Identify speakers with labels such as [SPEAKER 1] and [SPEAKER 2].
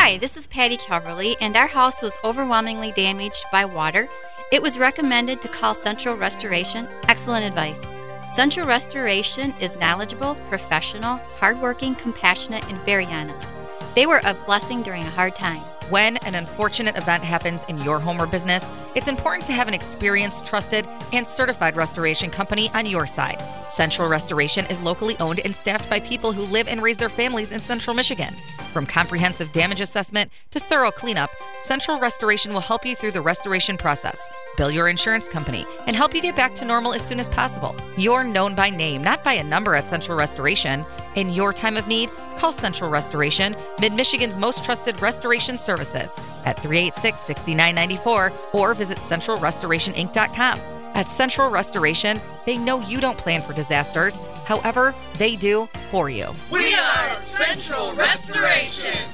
[SPEAKER 1] Hi, this is Patty Coverly, and our house was overwhelmingly damaged by water. It was recommended to call Central Restoration. Excellent advice. Central Restoration is knowledgeable, professional, hardworking, compassionate, and very honest. They were a blessing during a hard time.
[SPEAKER 2] When an unfortunate event happens in your home or business, it's important to have an experienced, trusted, and certified restoration company on your side. Central Restoration is locally owned and staffed by people who live and raise their families in Central Michigan. From comprehensive damage assessment to thorough cleanup, Central Restoration will help you through the restoration process, bill your insurance company, and help you get back to normal as soon as possible. You're known by name, not by a number at Central Restoration. In your time of need, call Central Restoration, Mid-Michigan's most trusted restoration services, at 386-6994 or visit centralrestorationinc.com. At Central Restoration, they know you don't plan for disasters. However, they do for you.
[SPEAKER 3] We are Central Restoration.